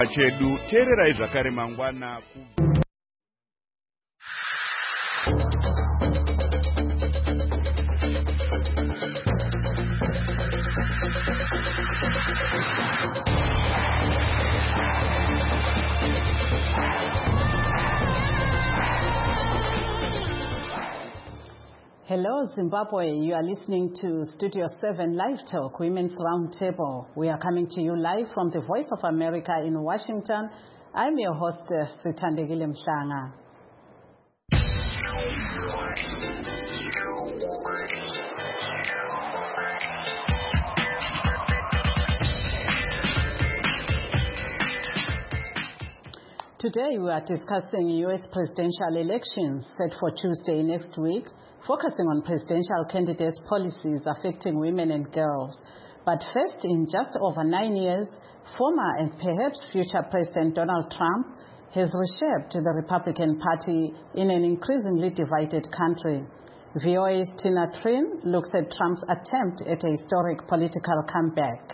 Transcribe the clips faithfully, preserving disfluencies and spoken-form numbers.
chedu tererai zvakare mangwana. Hello, Zimbabwe. You are listening to Studio seven Live Talk, Women's Roundtable. We are coming to you live from the Voice of America in Washington. I'm your host, Sithandegile Mhlanga. Today we are discussing U S presidential elections set for Tuesday next week, focusing on presidential candidates' policies affecting women and girls. But first, in just over nine years, former and perhaps future President Donald Trump has reshaped the Republican Party in an increasingly divided country. V O A's Tina Trin looks at Trump's attempt at a historic political comeback.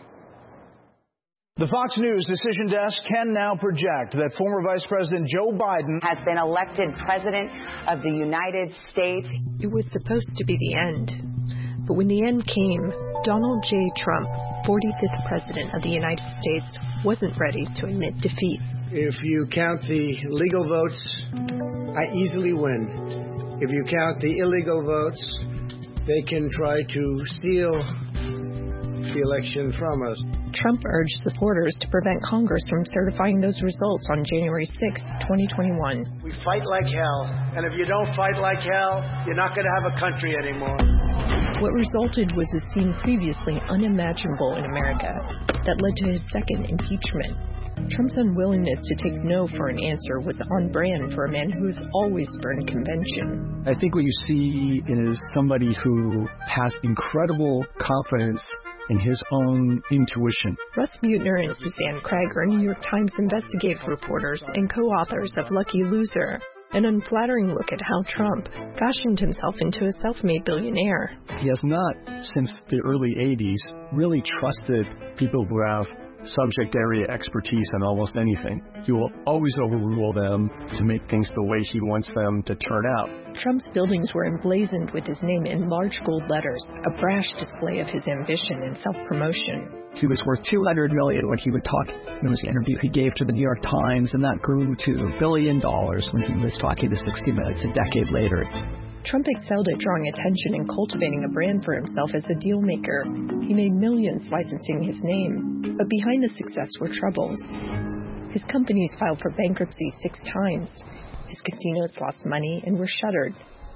The Fox News decision desk can now project that former Vice President Joe Biden has been elected President of the United States. It was supposed to be the end. But when the end came, Donald J. Trump, forty-fifth President of the United States, wasn't ready to admit defeat. If you count the legal votes, I easily win. If you count the illegal votes, they can try to steal the election from us. Trump urged supporters to prevent Congress from certifying those results on January sixth, twenty twenty-one. We fight like hell, and if you don't fight like hell, you're not going to have a country anymore. What resulted was a scene previously unimaginable in America that led to his second impeachment. Trump's unwillingness to take no for an answer was on brand for a man who has always burned convention. I think what you see is somebody who has incredible confidence in his own intuition. Russ Buettner and Suzanne Craig are New York Times investigative reporters and co-authors of Lucky Loser, an unflattering look at how Trump fashioned himself into a self-made billionaire. He has not, since the early eighties, really trusted people who have subject area expertise in almost anything. He will always overrule them to make things the way he wants them to turn out. Trump's buildings were emblazoned with his name in large gold letters, a brash display of his ambition and self-promotion. He was worth two hundred million dollars when he would talk in his interview he gave to the New York Times, and that grew to a billion dollars when he was talking to sixty minutes a decade later. Trump excelled at drawing attention and cultivating a brand for himself as a deal maker. He made millions licensing his name, but behind the success were troubles. His companies filed for bankruptcy six times. His casinos lost money and were shuttered.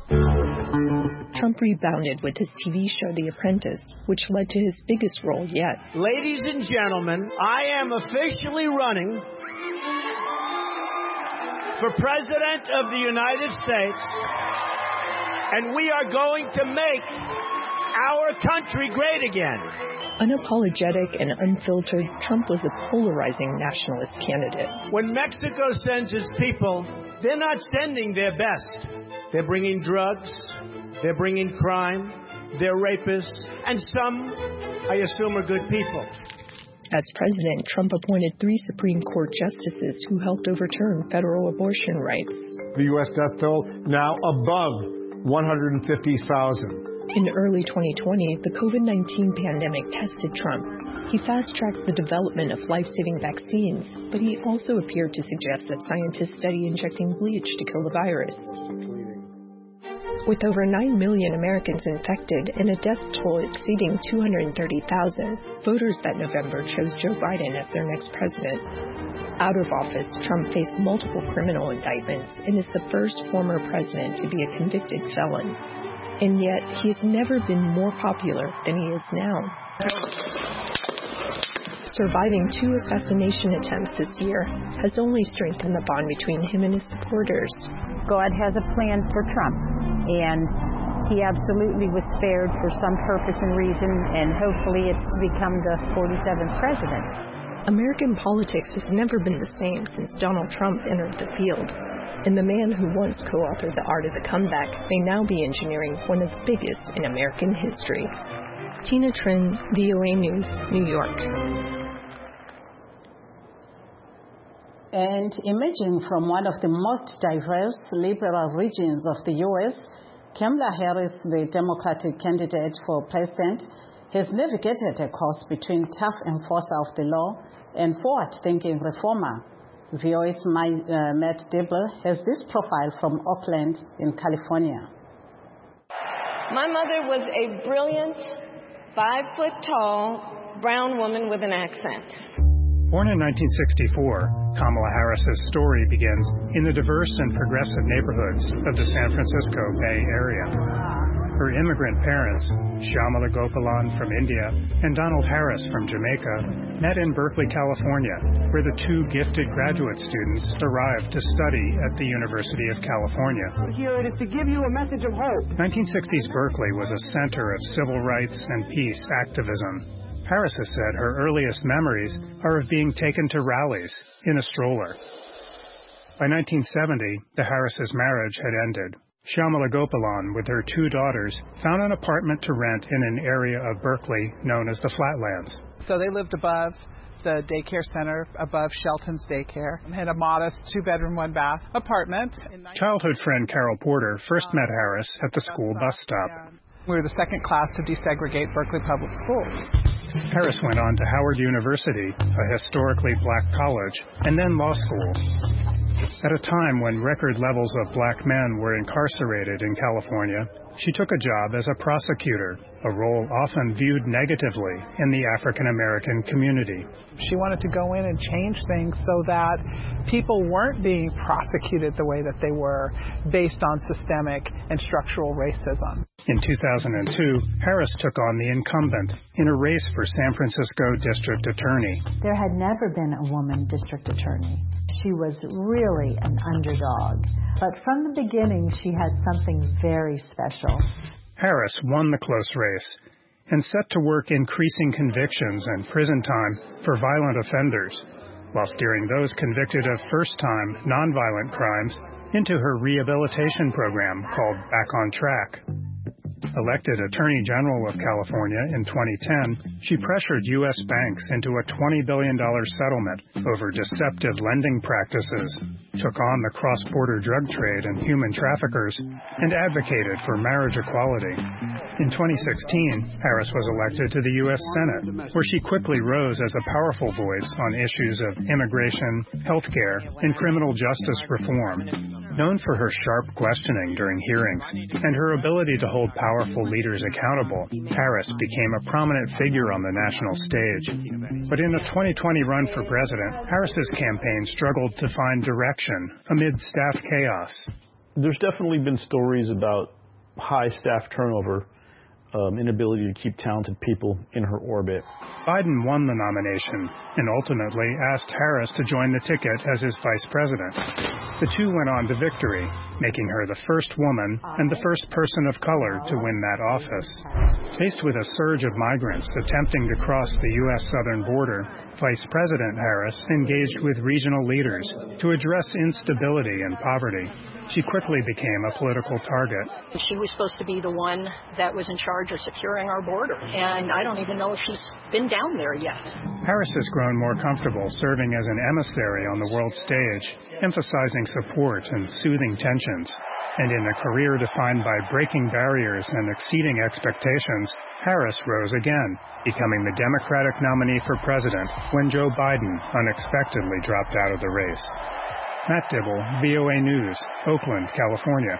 Trump rebounded with his T V show The Apprentice, which led to his biggest role yet. Ladies and gentlemen, I am officially running for President of the United States, and we are going to make our country great again. Unapologetic and unfiltered, Trump was a polarizing nationalist candidate. When Mexico sends its people, they're not sending their best. They're bringing drugs, they're bringing crime, they're rapists, and some, I assume, are good people. As president, Trump appointed three Supreme Court justices who helped overturn federal abortion rights. The U S death toll now above one hundred fifty thousand. In early twenty twenty, the COVID nineteen pandemic tested Trump. He fast-tracked the development of life-saving vaccines, but he also appeared to suggest that scientists study injecting bleach to kill the virus. With over nine million Americans infected and a death toll exceeding two hundred thirty thousand, voters that November chose Joe Biden as their next president. Out of office, Trump faced multiple criminal indictments and is the first former president to be a convicted felon. And yet, he has never been more popular than he is now. Surviving two assassination attempts this year has only strengthened the bond between him and his supporters. God has a plan for Trump, and he absolutely was spared for some purpose and reason, and hopefully it's to become the forty-seventh president. American politics has never been the same since Donald Trump entered the field, and the man who once co-authored The Art of the Comeback may now be engineering one of the biggest in American history. Tina Trin, V O A News, New York. And emerging from one of the most diverse liberal regions of the U S, Kamala Harris, the Democratic candidate for president, has navigated a course between tough enforcer of the law and forward-thinking reformer. V O A's My, uh, Matt Dibble has this profile from Oakland in California. My mother was a brilliant, five-foot-tall, brown woman with an accent. Born in nineteen sixty-four, Kamala Harris's story begins in the diverse and progressive neighborhoods of the San Francisco Bay Area. Her immigrant parents, Shyamala Gopalan from India and Donald Harris from Jamaica, met in Berkeley, California, where the two gifted graduate students arrived to study at the University of California. Here it is to give you a message of hope. nineteen sixties Berkeley was a center of civil rights and peace activism. Harris has said her earliest memories are of being taken to rallies in a stroller. By nineteen seventy, the Harris' marriage had ended. Shyamala Gopalan, with her two daughters, found an apartment to rent in an area of Berkeley known as the Flatlands. So they lived above the daycare center, above Shelton's daycare, and had a modest two-bedroom, one-bath apartment. Childhood friend Carol Porter first met Harris at the school bus stop. We were the second class to desegregate Berkeley Public Schools. Harris went on to Howard University, a historically black college, and then law school. At a time when record levels of black men were incarcerated in California, she took a job as a prosecutor, a role often viewed negatively in the African American community. She wanted to go in and change things so that people weren't being prosecuted the way that they were based on systemic and structural racism. In two thousand two, Harris took on the incumbent in a race for San Francisco District Attorney. There had never been a woman district attorney. She was really an underdog. But from the beginning, she had something very special. Harris won the close race and set to work increasing convictions and prison time for violent offenders, while steering those convicted of first-time nonviolent crimes into her rehabilitation program called Back on Track. Elected Attorney General of California in twenty ten, she pressured U S banks into a twenty billion dollars settlement over deceptive lending practices, took on the cross-border drug trade and human traffickers, and advocated for marriage equality. In twenty sixteen, Harris was elected to the U S Senate, where she quickly rose as a powerful voice on issues of immigration, healthcare, and criminal justice reform. Known for her sharp questioning during hearings and her ability to hold powerful leaders accountable, Harris became a prominent figure on the national stage. But in a twenty twenty run for president, Harris's campaign struggled to find direction amid staff chaos. There's definitely been stories about high staff turnover, um, inability to keep talented people in her orbit. Biden won the nomination and ultimately asked Harris to join the ticket as his vice president. The two went on to victory, making her the first woman and the first person of color to win that office. Faced with a surge of migrants attempting to cross the U S southern border, Vice President Harris engaged with regional leaders to address instability and poverty. She quickly became a political target. She was supposed to be the one that was in charge of securing our border, and I don't even know if she's been down there yet. Harris has grown more comfortable serving as an emissary on the world stage, emphasizing support and soothing tensions. And in a career defined by breaking barriers and exceeding expectations, Harris rose again, becoming the Democratic nominee for president when Joe Biden unexpectedly dropped out of the race. Matt Dibble, V O A News, Oakland, California.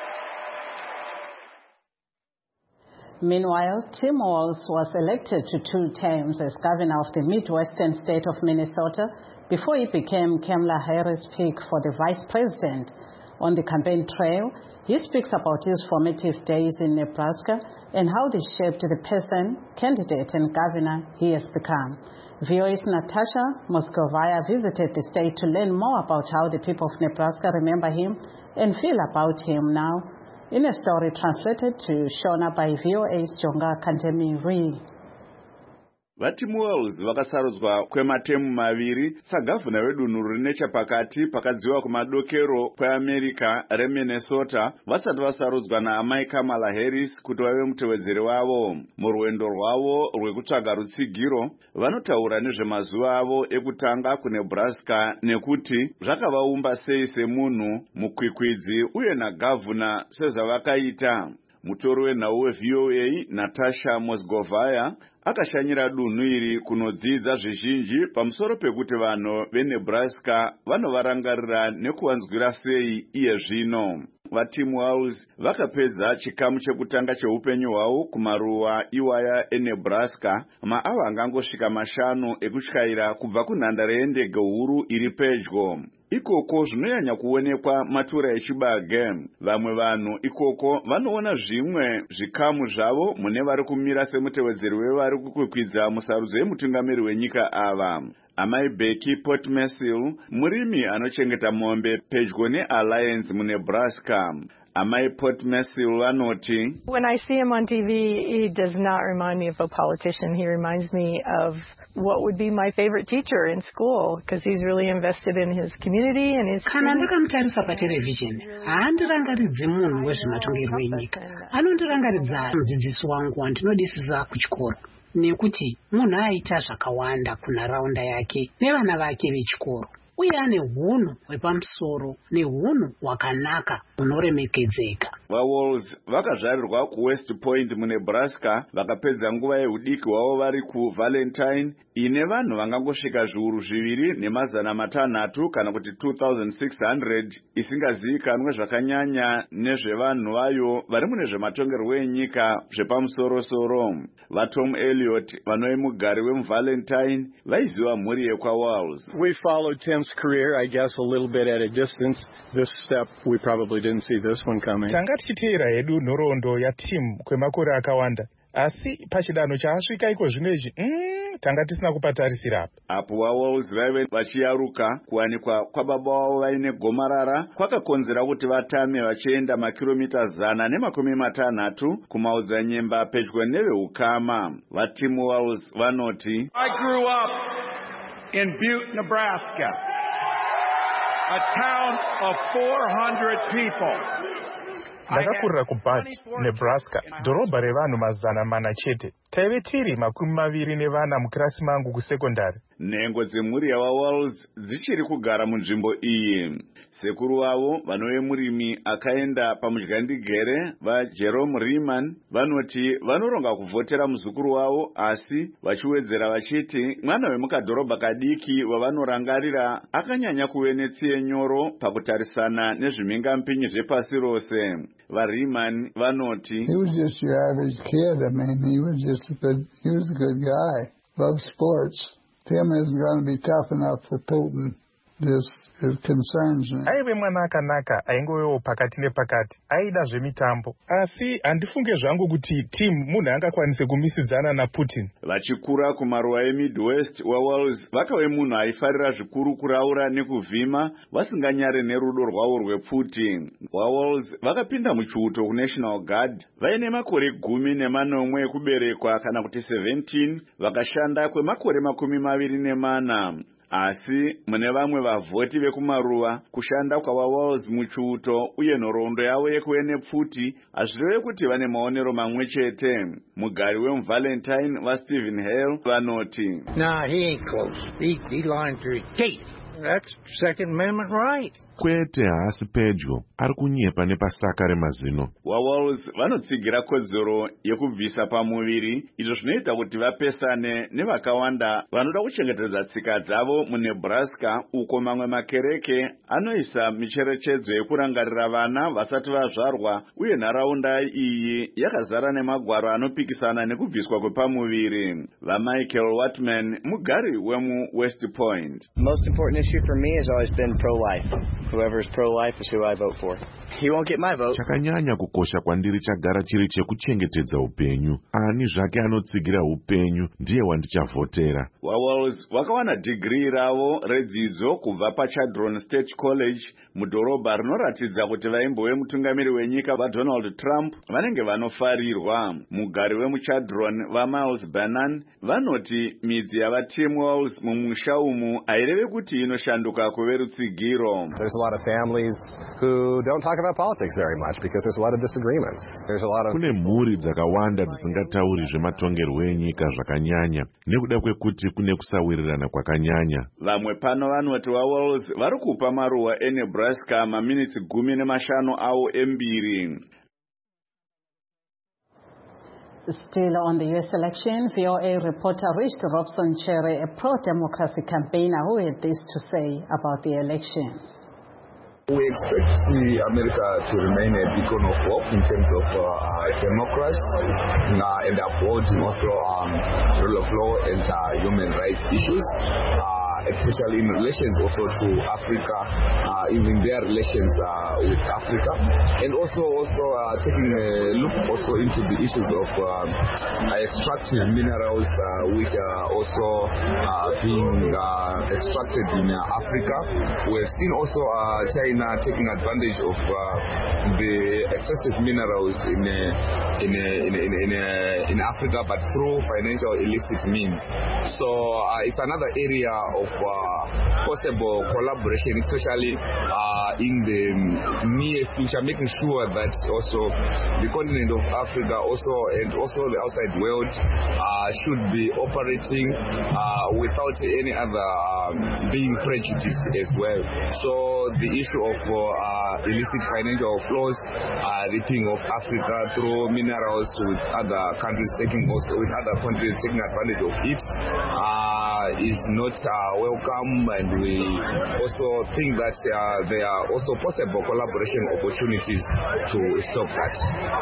Meanwhile, Tim Walz was elected to two terms as governor of the Midwestern state of Minnesota before he became Kamala Harris' pick for the vice president. On the campaign trail, he speaks about his formative days in Nebraska and how they shaped the person, candidate, and governor he has become. V O A's Natasha Moskovaya visited the state to learn more about how the people of Nebraska remember him and feel about him now. In a story translated to Shona by V O A's Jonga Kantemi Ree. vaTim Walz vakasarudzwa kwematemu maviri sagavhuna wedunhu riri nechapakati pakadziwa kumadokero kweAmerica reMinnesota vasati vasarudzwa naamai Kamala Harris kuti vave mutevedzeri wavo. Murwendo rwavo rwekutsvaga rutsigiro vanotaura nezvemazuva avo ekutanga kuNebraska nekuti zvakavaumba sei semunhu, mukwikwidzi uye nagavhuna sezvavakaita. Mutori wenhau weV O A Natasha Mosgovaya akashanyira dunhu iri kunodzidza zvizhinji pamusoro pekuti vanhu veNebraska vanovarangarira nekuvanzwira sei iye zvino. VaTim Walz vakapedza chikamu chekutanga cheupenyu hwavo kumaruwa iwaya eNebraska maava angangosvika mashanu ekutyaira kubva kunhandare yendege huru iri pedyo. Ikoko zvinonyanya kuonekwa matura echibage. Vamwe vanhu ikoko vanoona zvimwe zvikamu zvavo mune vari kumira semutevedzeri wevari kukwikwidza musarudzo yemutungamiri wenyika ava. Amai Becky Potmesil, murimi anochengeta mombe pedyo neAlliance muNebraska. Amai Potmesil vanoti, when I see him on T V, he does not remind me of a politician. He reminds me of what would be my favorite teacher in school, because he's really invested in his community and his kana ndakamutarisa patelevision haandirangaridzi munhu wezvematongerwo enyika, anondirangaridza mudzidzisi wangu wandinodisisa kuchikoro, nekuti munhu aita zvakawanda kunharaunda yake nevana vake vechikoro, uye ane hunhu hwepamusoro nehunhu hwakanaka hunoremekedzeka. VaWalz vakazvarirwa kuWest Point muNebraska vakapedza nguva yeudiki hwavo vari kuValentine ine vanhu vangangosvika zviuru zviviri nemazana matanhatu kana kuti two thousand six hundred isingazivikanwe zvakanyanya nezvevanhu vayo vari mune zvematongerwo enyika zvepamusoro-soro. VaTom Elliott vanove mugari wemuValentine vaiziva mhuri yekwaWalz. We followed Tim's career, I guess, a little bit at a distance. This step, we probably didn't see this one coming. Tanga tichiteera hedu nhoroondo yaTim kwemakore akawanda, asi pachidanho chaasvika iko zvinezvi mm, tanga tisina kupatarisira apa. Apo vaWalz vaive vachiyaruka kuwanikwa kwababa wavo vaine gomarara kwakakonzera kuti vatame vachienda makiromita zana nemakumi matanhatu kumaodzanyemba pedyo neveukama. VaTim Walz vanoti, I grew up in Butte, Nebraska, a town of four hundred people. Ndakakurira kuButte, Nebraska, dhorobha revanhu mazana mana chete. Taive tiri makumi maviri nevana mukirasi mangu kusekondari. Nhengo dzemhuri yavaWalz dzichiri kugara munzvimbo iyi. Sekuru vavo vanove murimi akaenda pamudyandigere vaJerome Riemann vanoti vanoronga kuvhotera muzukuru wavo, asi vachiwedzera vachiti mwana wemukadhorobha kadiki wavanorangarira akanyanya kuve netsiye nyoro pakutarisana nezvimhingampinyi zvepasi rose. VaRiemann vanoti, he was just your average kid. I mean, he was just a good, he was a good guy. Loved sports. Tim isn't going to be tough enough for Putin. This it concerns me. Aive mwana akanaka aingovewo pakati nepakati, aida zvemitambo, asi handifunge zvangu kuti Tim munhu angakwanise kumisidzana naPutin. Vachikura kumaruwa eMidwest, vaWalz vakave munhu aifarira zvikuru kuraura nekuvhima vasinganyare nerudo rwavo rwePutin. VaWalz vakapinda muchiuto kuNational Guard vaine makore gumi nemanomwe ekuberekwa kana kuti seventeen, vakashanda kwemakore makumi maviri nemana. Asi mune vamwe vavhoti vekumaruwa kushanda kwavaWalz muchiuto uye nhoroondo yavo yekuve nepfuti hazvireve kuti vane maonero mamwe chete. Mugari wemuValentine vaStephen Hale vanoti, nah, he ain't close. He, he lying through his teeth. That's Second Amendment right. Kwete haasi pedyo, ari kunyepa nepasaka remazino. VaWalz vanotsigira kodzero yekubvisa pamuviri, izvo zvinoita kuti vapesane nevakawanda vanoda kuchengetedza tsika dzavo muNebraska, uko mamwe makereke anoisa micherechedzo yekurangarira vana vasati vazvarwa, uye nharaunda iyi yakazara nemagwaro anopikisana nekubviswa kwepamuviri. VaMichael Watman mugari wemuWest Point. Most important issue issue for me has always been pro-life. Whoever's pro-life is who I vote for. He won't get my vote. Chakanyanya kukosha kwandiri chagara chiri chekuchengetedza upenyu. Ani zvake anotsigira upenyu ndiye wandichavhotera. Wawalls vakawana degree ravo redzidzo kubva paChadron State College mudhorobha rinoratidza kuti vaimbove mutungamiri wenyika vaDonald Trump vanenge vanofarirwa. Mugari wemuChadron vaMiles Bannon vanoti midzi yavaTim Walls mumusha umu haireve kuti inoshanduka kuve rutsigiro. There's a lot of families who don't talk about politics very much because there's a lot of disagreements. There's a lot of kune mhuri dzakawanda dzisingatauri zvematongerwo enyika zvakanyanya nekuda kwekuti kune kusawirirana kwakanyanya. Vamwe pano vanoti vaWalls vari kupa maruwa eNebraska maminitsi gumi nemashanu awo embiri. Still on the U S election, V O A reporter reached Robson Cherry, a pro-democracy campaigner who had this to say about the elections. We expect to see America to remain a beacon of hope in terms of uh, democracy uh, and upholding also um, rule of law and uh, human rights issues. Uh, especially in relations also to Africa, uh, even their relations uh, with Africa, and also also uh, taking a look also into the issues of uh, extractive minerals uh, which are also uh, being uh, extracted in uh, Africa. We have seen also uh, China taking advantage of uh, the excessive minerals in uh, in, uh, in, in, in, uh, in Africa, but through financial illicit means. So uh, it's another area of Uh, possible collaboration, especially uh, in the near future, making sure that also the continent of Africa also and also the outside world uh, should be operating uh, without any other um, being prejudiced as well. So the issue of uh, illicit financial flows, uh, ripping of Africa through minerals with other countries taking also with other countries taking advantage of it uh, is not uh, welcome. And we also think that uh, there are also possible collaboration opportunities to stop that.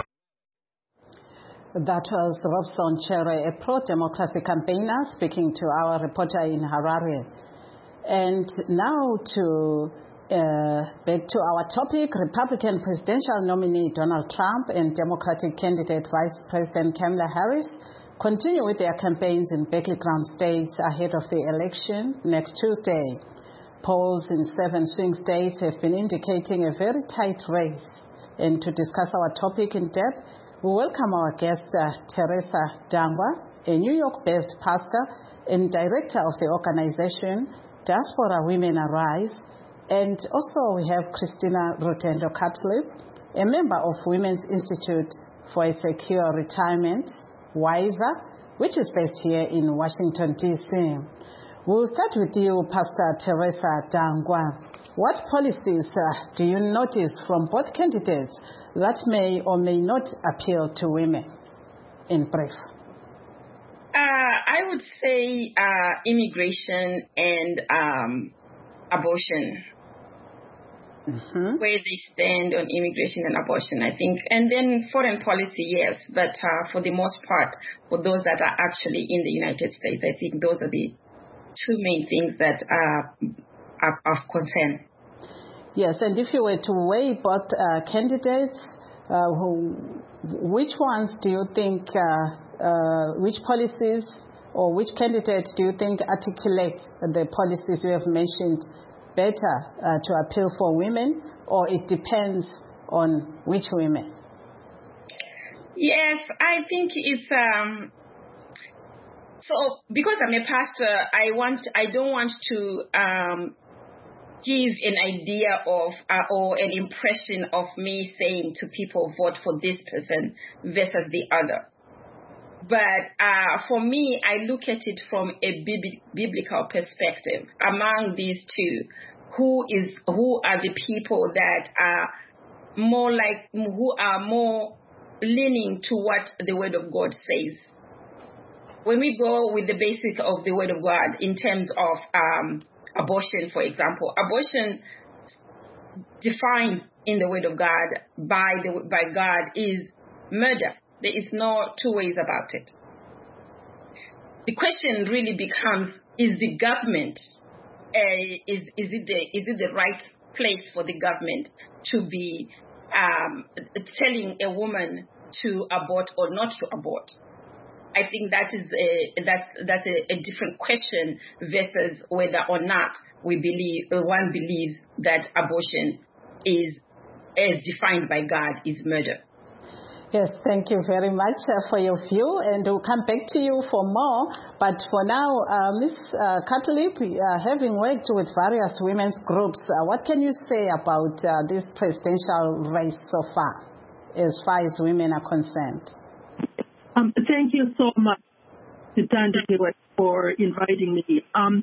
That was Robson Cherry, a pro-democracy campaigner, speaking to our reporter in Harare. And now to uh, back to our topic, Republican presidential nominee Donald Trump and Democratic candidate Vice President Kamala Harris continue with their campaigns in battleground states ahead of the election next Tuesday. Polls in seven swing states have been indicating a very tight race. And to discuss our topic in depth, we welcome our guest, uh, Teresa Dangwa, a New York-based pastor and director of the organization Diaspora Women Arise. And also we have Christina Rotendo Catlip, a member of Women's Institute for a Secure Retirement, WISER, which is based here in Washington, D C We'll start with you, Pastor Teresa Dangwa. What policies uh, do you notice from both candidates that may or may not appeal to women, in brief? Uh, I would say uh, immigration and um, abortion. Mm-hmm. Where they stand on immigration and abortion, I think. And then foreign policy, yes. But uh, for the most part, for those that are actually in the United States, I think those are the two main things that are, are of concern. Yes, and if you were to weigh both uh, candidates, uh, who, which ones do you think, uh, uh, which policies or which candidate do you think articulate the policies you have mentioned better uh, to appeal for women, or it depends on which women? Yes, I think it's um. So because I'm a pastor, I want I don't want to um give an idea of uh, or an impression of me saying to people vote for this person versus the other. But uh, for me, I look at it from a bib- biblical perspective. Among these two, who is who are the people that are more like who are more leaning to what the Word of God says? When we go with the basic of the Word of God in terms of um, abortion, for example, abortion defined in the Word of God by the by God is murder. There is no two ways about it. The question really becomes, is the government uh, is is it the is it the right place for the government to be um, telling a woman to abort or not to abort? I think that is a, that's that's a, a different question versus whether or not we believe one believes that abortion is, as defined by God, is murder. Yes, thank you very much uh, for your view, and we'll come back to you for more. But for now, uh, Miz Uh, Cutlip, uh, having worked with various women's groups, uh, what can you say about uh, this presidential race so far, as far as women are concerned? Um, thank you so much, Tanda, for inviting me. Um,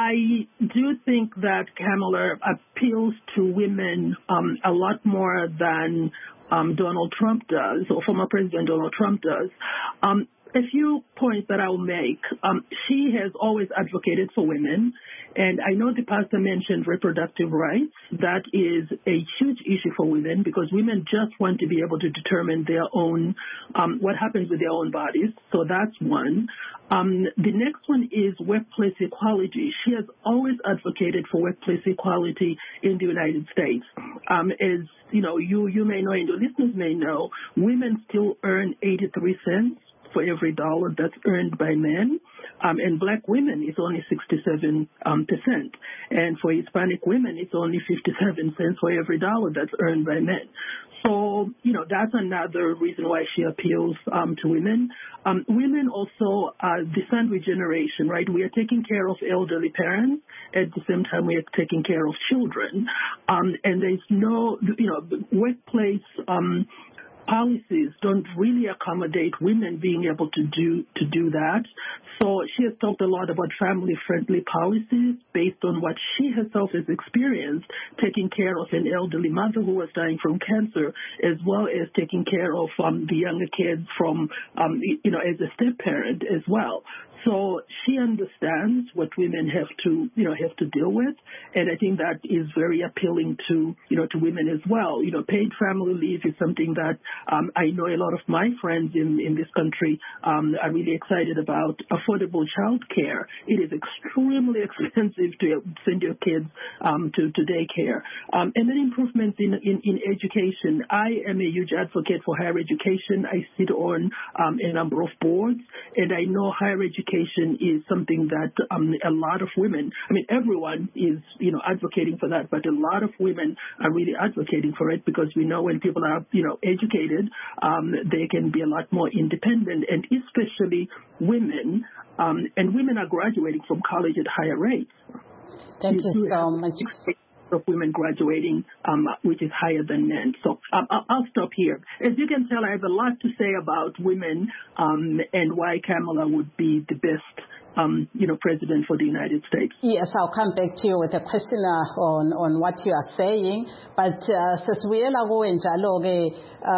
I do think that Kamala appeals to women um, a lot more than um, Donald Trump does, or former President Donald Trump does. Um, a few points that I'll make. Um, she has always advocated for women, and I know the pastor mentioned reproductive rights. That is a huge issue for women because women just want to be able to determine their own, um, what happens with their own bodies. So that's one. Um, the next one is workplace equality. She has always advocated for workplace equality in the United States. Um, as you know, you, you may know and your listeners may know, women still earn eighty-three cents for every dollar that's earned by men. Um, and black women, it's only sixty-seven percent. Um, percent. And for Hispanic women, it's only fifty-seven cents for every dollar that's earned by men. So, you know, that's another reason why she appeals um, to women. Um, women also are the sandwich generation, right? We are taking care of elderly parents. At the same time, we are taking care of children. Um, and there's no, you know, workplace um policies don't really accommodate women being able to do to do that. So she has talked a lot about family-friendly policies based on what she herself has experienced, taking care of an elderly mother who was dying from cancer, as well as taking care of um, the younger kids from, um, you know, as a step-parent as well. So she understands what women have to, you know, have to deal with, and I think that is very appealing to, you know, to women as well. You know, paid family leave is something that um, I know a lot of my friends in, in this country um, are really excited about. Affordable child care. It is extremely expensive to send your kids um, to, to daycare. Um, and then improvements in, in, in education. I am a huge advocate for higher education. I sit on um, a number of boards, and I know higher education is something that um, a lot of women, I mean, everyone is, you know, advocating for that, but a lot of women are really advocating for it because we know when people are, you know, educated, um, they can be a lot more independent, and especially women, um, and women are graduating from college at higher rates. Thank you, you so much. Of women graduating, um, which is higher than men. So um, I'll, I'll stop here. As you can tell, I have a lot to say about women um, and why Kamala would be the best, um, you know, president for the United States. Yes, I'll come back to you with a question uh, on, on what you are saying. But sesibuyela kuwe njalo-ke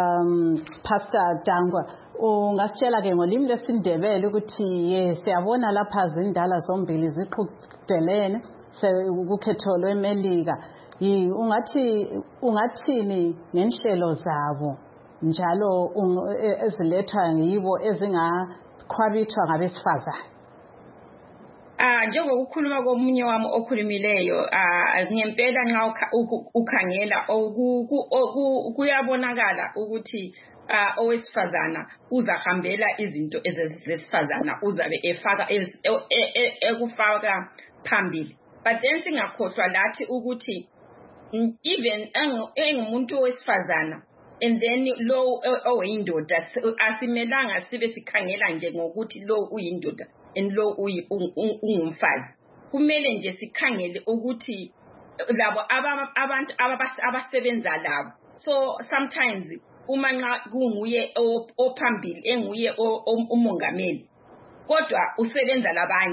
um Pastor Dangwa, ungasitshela ke ngolimi lwesindebele ukuthi ye siyabona lapha zindala zombili ziqhudelene ukhetho lweMelika. Ungathi ungathini ngenhlelo zabo njalo ezilethwa yibo ezingakhwabithwa ngabesifazane? Ah, njengokukhuluma komunye wami okhulumileyo, ah ngempela nxa ukhangela kuyabonakala ukuthi Uh, owesifazana uzahambela izinto ezesifazana uzabe efaka ekufaka phambili. But then singakhohlwa lathi ukuthi even engumuntu owesifazana and then lo oyindoda asimelanga sibe sikhangela nje ngokuthi lo uyindoda and lo ungumfazi. Kumele nje sikhangele ukuthi labo abantu abasebenza labo. So sometimes uma nxa kunguye ophambili enguye umongameli kodwa usebenza labanye,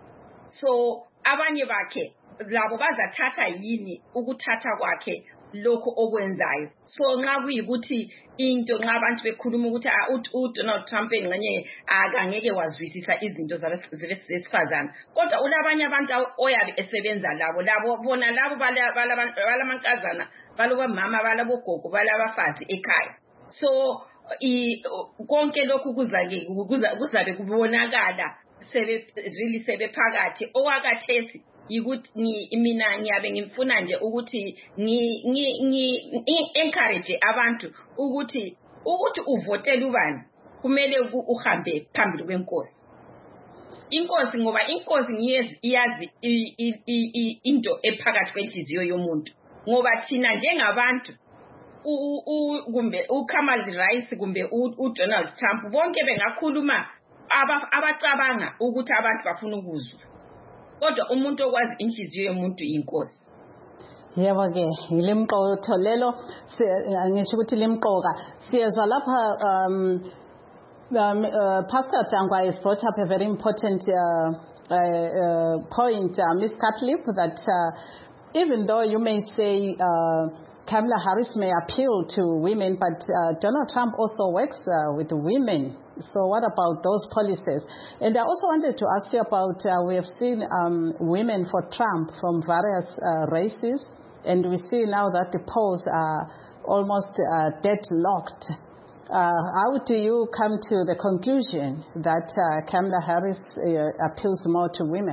so abanye bakhe labo bazathatha yini ukuthatha kwakhe lokho okwenzayo. So nxa kuyikuthi into nxa abantu bekhuluma ukuthi uDonald Trump nganye akangeke wazwisisa izinto zabesifazana, kodwa ulabanye abantu oyabe esebenza labo labo bona labo balamankazana balobamama balabogogo balabafazi ekhaya. So konke lokhu kuzabe kubonakala sebe really sebephakathi owakathesi ikuthi mina ngiyabe ngimfuna nje ukuthi ngi ngi encourage abantu ukuthi ukuthi uvotele ubani kumele uhambe phambili kwenkosi. Inkosi ngoba inkosi ngiyezi iyazi into ephakathi kwenhliziyo yomuntu. Ngoba thina njengabantu kumbe uKamala Harris kumbe uDonald Trump bonke bengakhuluma abacabanga ukuthi abantu bafuna ukuzwa. Kodwa umuntu okwazi inhliziyo yomuntu inkosi. Yebo ke ilimqotho lelo ngisho ukuthi limqoka siyezwa lapha um Um, uh, Pastor Dangwa has brought up a very important uh, uh, uh, point, uh, Miz Cutlip, that uh, even though you may say uh, Kamala Harris may appeal to women, but uh, Donald Trump also works uh, with women. So what about those policies? And I also wanted to ask you about, uh, we have seen um, women for Trump from various uh, races, and we see now that the polls are almost uh, deadlocked. Uh, how do you come to the conclusion that uh, Kamala Harris uh, appeals more to women?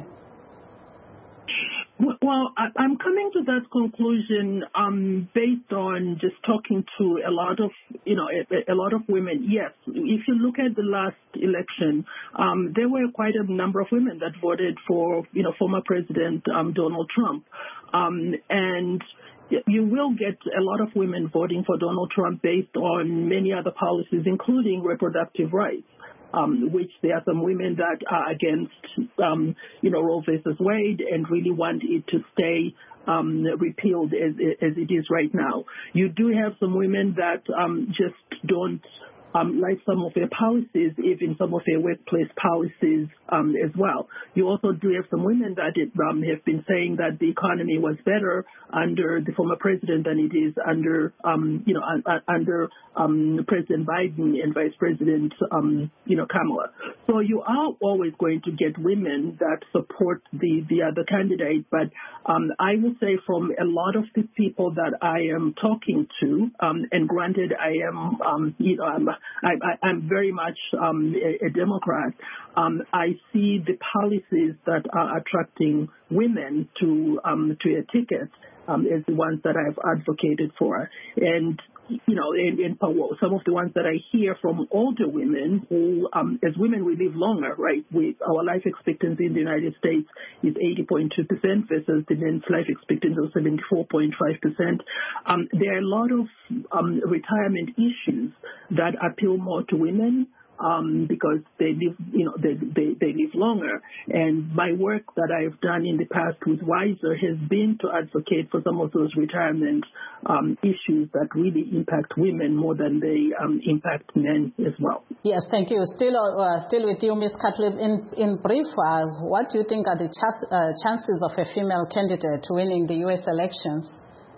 Well, I, I'm coming to that conclusion um, based on just talking to a lot of, you know, a, a lot of women. Yes, if you look at the last election, um, there were quite a number of women that voted for, you know, former President um, Donald Trump, um, and you will get a lot of women voting for Donald Trump based on many other policies, including reproductive rights, um, which there are some women that are against, um, you know, Roe versus Wade and really want it to stay um, repealed as, as it is right now. You do have some women that um, just don't Um, like some of their policies, even some of their workplace policies um, as well. You also do have some women that it, um, have been saying that the economy was better under the former president than it is under, um, you know, un- un- under um, President Biden and Vice President, um, you know, Kamala. So you are always going to get women that support the, the other candidate. But um, I will say from a lot of the people that I am talking to, um, and granted I am, um, you know, I'm I, I, I'm very much um, a, a Democrat. Um, I see the policies that are attracting women to um, to a ticket um, as the ones that I've advocated for. And, you know, in, in some of the ones that I hear from older women who, um, as women, we live longer, right? We, our life expectancy in the United States is eighty point two percent versus the men's life expectancy of seventy-four point five percent. Um, there are a lot of um, retirement issues that appeal more to women. Um, because they live, you know, they, they, they live longer. And my work that I've done in the past with Wiser has been to advocate for some of those retirement um, issues that really impact women more than they um, impact men as well. Yes, thank you. Still, uh, still with you, Miz Cutlip. In in brief, uh, what do you think are the ch- uh, chances of a female candidate winning the U S elections?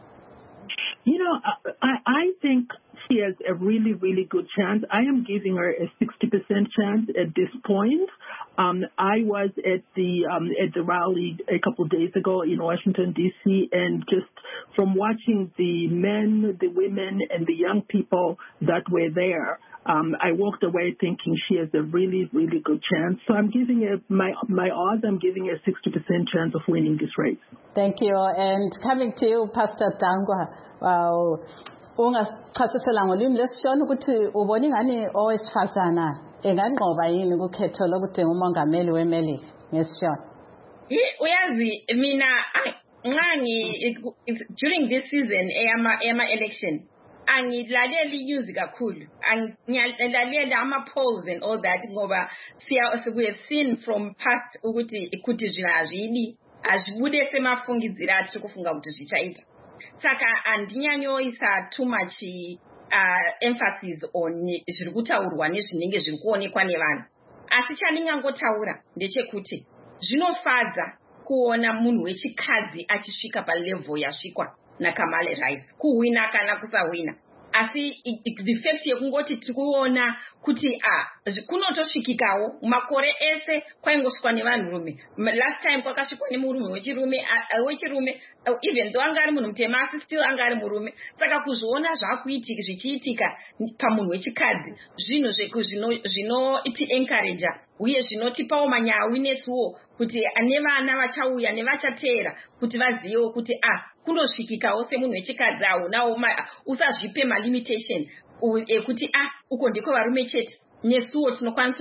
You know, I, I think she has a really, really good chance. I am giving her a sixty percent chance at this point. Um, I was at the um, at the rally a couple of days ago in Washington, D C, and just from watching the men, the women, and the young people that were there, um, I walked away thinking she has a really, really good chance. So I'm giving her my my odds. I'm giving her a sixty percent chance of winning this race. Thank you. And coming to you, Pastor Dangwa. Wow. Ungachasisela ngolimi lesishona ukuthi ubona ingani owesifazana enganqoba yini ukukhetho lokuthi ngumongameli weMelika ngesishona. Uyazi mina ngangi during this season eyama ema election angilaleli news kakhulu angilalela ama polls and all that ngoba siya we have seen from past ukuthi ikuthi zvinazvidi azvibude semafungidzira atiri kufunga kuti zvichaita. Saka andinyanyoisa too much uh, emphasis on zviri kutaurwa nezvinenge zviri kuonekwa nevanhu. Asi chandingangotaura ndechekuti zvinofadza kuona munhu wechikadzi achisvika palevel yasvikwa naKamala Harris, kuwina kana kusawina. Asi the fact yekungoti tikuona kuti ah kunotosvikikawo makore ese kwaingosvikwa nevanhurume. Last time kwakasvikwa nemurume wechirume wechirume even though angari munhu mutema asi still angari murume. Saka kuzviona zvakuitika zvichiitika pamunhu wechikadzi zvinhu zvino zvino iti encourage uye zvinotipawo manyawi nesuwo kuti nevana vachauya nevachateera kuti vazivewo kuti ah kundosvikikawo semunhu wechikadzi aunawo usazvipe malimitation ekuti ah uko ndiko varume chete. Thank you so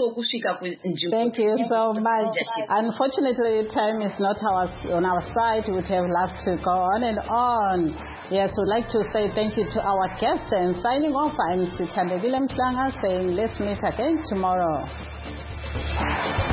much. Unfortunately, time is not our, on our side. We would have loved to go on and on. Yes, we'd like to say thank you to our guests, and signing off, I'm Sithandile Mhlanga saying let's meet again tomorrow.